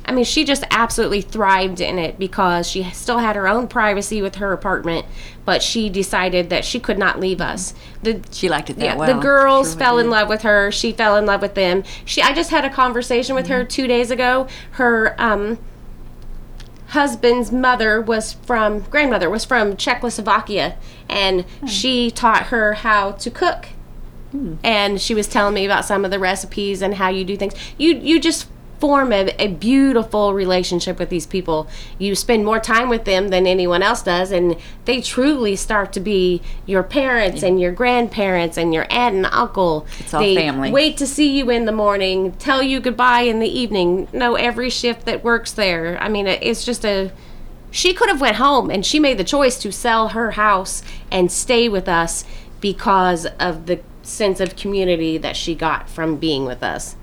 I mean, she just absolutely thrived in it because she still had her own privacy with her apartment, but she decided that she could not leave us. She liked it that well. The girls fell in love with her. She fell in love with them. I just had a conversation with her 2 days ago. Her husband's grandmother was from Czechoslovakia, and she taught her how to cook. And she was telling me about some of the recipes and how you do things. You just form a beautiful relationship with these people. You spend more time with them than anyone else does, and they truly start to be your parents and your grandparents and your aunt and uncle. It's all family. Wait to see you in the morning, tell you goodbye in the evening, know every shift that works there. I mean, it's just she could have went home, and she made the choice to sell her house and stay with us because of the sense of community that she got from being with us.